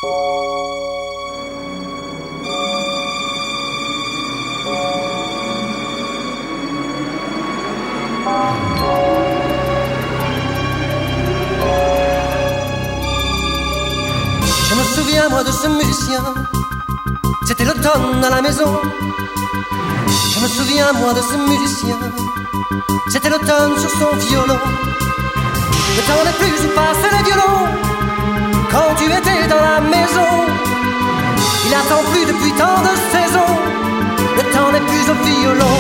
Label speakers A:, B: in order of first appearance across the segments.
A: Je me souviens moi de ce musicien, c'était l'automne à la maison. Je me souviens moi de ce musicien, c'était l'automne sur son violon. Le temps n'est plus où passer les violons quand tu étais dans la maison. Il attend plus depuis tant de saisons, le temps n'est plus au violon.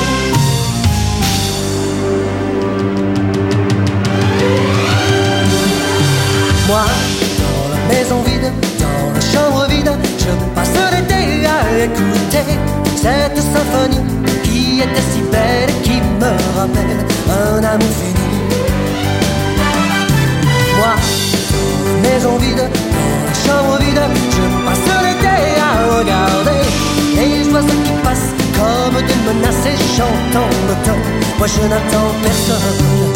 A: Moi, dans la maison vide, dans la chambre vide, je passe l'été à écouter cette symphonie qui était si belle et qui me rappelle un amour fini. Moi, dans la maison vide, dans la chambre vide, je passe l'été à regarder les oiseaux qui passent comme des menaces et chantant l'automne. Moi je n'attends personne.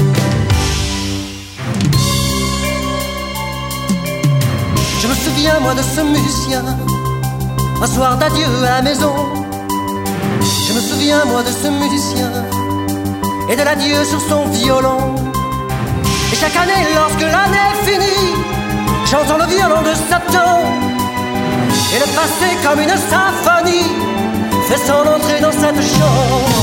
A: Je me souviens moi de ce musicien, un soir d'adieu à la maison. Je me souviens moi de ce musicien et de l'adieu sur son violon. Et chaque année lorsque l'année finit, j'entends le violon de Satan. Et le passé comme une symphonie fait son entrée dans cette chambre.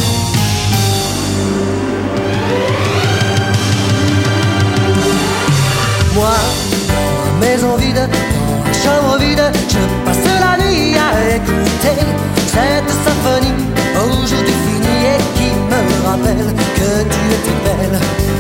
A: Moi, dans la maison vide, dans la chambre vide, je passe la nuit à écouter cette symphonie aujourd'hui finie et qui me rappelle que tu étais belle.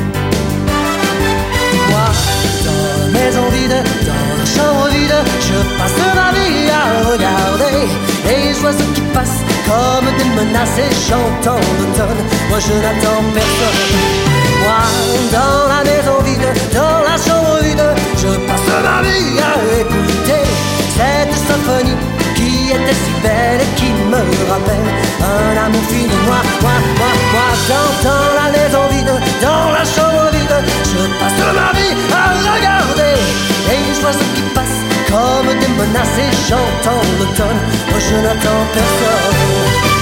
A: Moi, dans la maison vide, dans la chambre vide, je passe ma vie à regarder les oiseaux qui passent comme des menaces et chantant l'automne. Moi je n'attends personne. Moi, dans la maison vide, dans la chambre vide, je passe ma vie à écouter cette symphonie qui était si belle et qui me rappelle un amour fini. Moi, dans la maison vide, dans la chambre vide, je passe ma vie à regarder les oiseaux qui passent comme des menaces et chantant l'automne. Moi je n'attends personne.